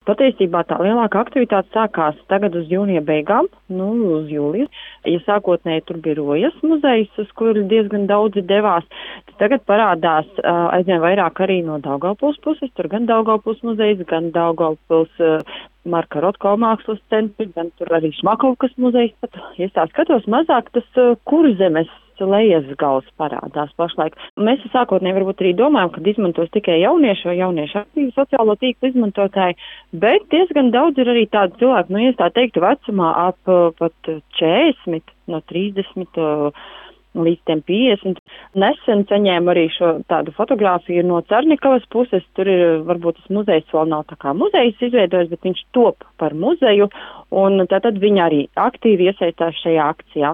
Patiesībā tā lielākā aktivitāte sākās tagad uz jūnija beigām, uz jūliju. Ja sākotnēji tur bija Rojas muzejs, uz kuru diezgan daudzi devās, tad tagad parādās aizvien vairāk arī no Daugavpils puses. Tur gan Daugavpils muzejs, gan Daugavpils Marka Rotko mākslas centrs, gan tur arī Šmakovkas muzejs. Ja tā skatos mazāk, tas Kurzemes lejas gals parādās pašlaik. Mēs sākotnēji varbūt arī domājam, ka izmantos tikai jaunieši vai jauniešu aktīvi sociālo tīklu izmantotāji, bet diezgan daudz ir arī tādu cilvēku, ja tā teiktu, vecumā ap pat 40, no 30 līdz 50. Nesen saņēmu arī šo tādu fotogrāfiju no Cernikavas puses. Tur ir, varbūt tas muzejs vēl nav tā kā muzejs izveidojis, bet viņš top par muzeju, un tātad viņi arī aktīvi iesaistās šajā akcijā.